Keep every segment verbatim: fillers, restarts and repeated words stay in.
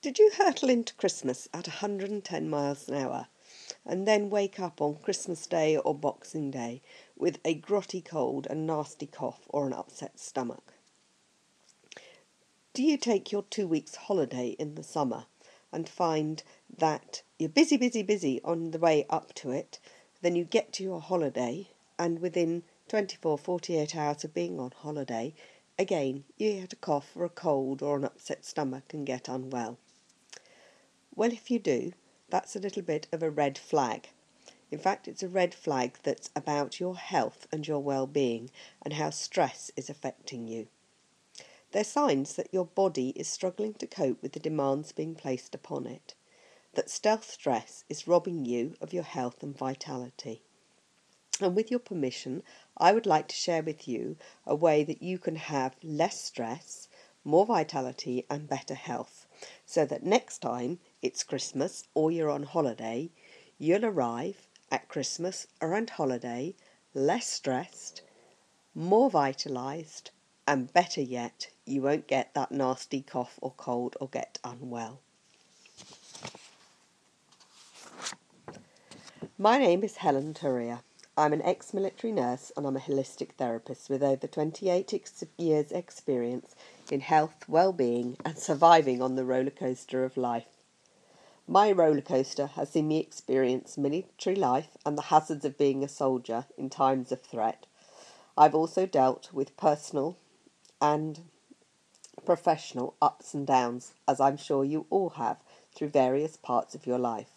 Did you hurtle into Christmas at one hundred and ten miles an hour and then wake up on Christmas Day or Boxing Day with a grotty cold, a nasty cough or an upset stomach? Do you take your two weeks holiday in the summer and find that you're busy, busy, busy on the way up to it, then you get to your holiday and within twenty-four, forty-eight hours of being on holiday, again, you get a cough or a cold or an upset stomach and get unwell? Well, if you do, that's a little bit of a red flag. In fact, it's a red flag that's about your health and your well-being and how stress is affecting you. They're signs that your body is struggling to cope with the demands being placed upon it, that stealth stress is robbing you of your health and vitality. And with your permission, I would like to share with you a way that you can have less stress, more vitality and better health, so that next time it's Christmas or you're on holiday, you'll arrive at Christmas or on holiday less stressed, more vitalised, and better yet, you won't get that nasty cough or cold or get unwell. My name is Helen Turrier. I'm an ex-military nurse and I'm a holistic therapist with over twenty-eight ex- years experience in health, well-being and surviving on the roller coaster of life. My roller coaster has seen me experience military life and the hazards of being a soldier in times of threat. I've also dealt with personal and professional ups and downs, as I'm sure you all have, through various parts of your life.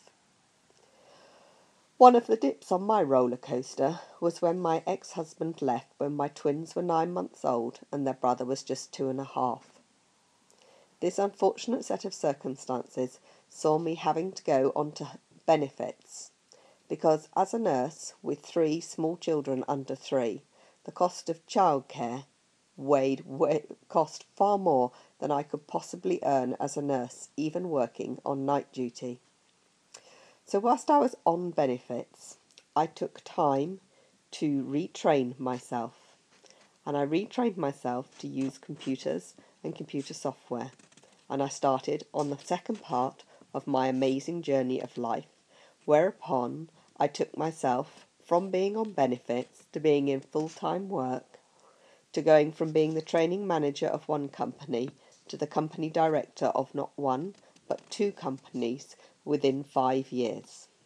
One of the dips on my roller coaster was when my ex-husband left when my twins were nine months old and their brother was just two and a half. This unfortunate set of circumstances saw me having to go on to benefits because as a nurse with three small children under three, the cost of childcare weighed way, cost far more than I could possibly earn as a nurse, even working on night duty. So whilst I was on benefits, I took time to retrain myself, and I retrained myself to use computers and computer software, and I started on the second part of my amazing journey of life, whereupon I took myself from being on benefits to being in full-time work, to going from being the training manager of one company to the company director of not one, but two companies within five years.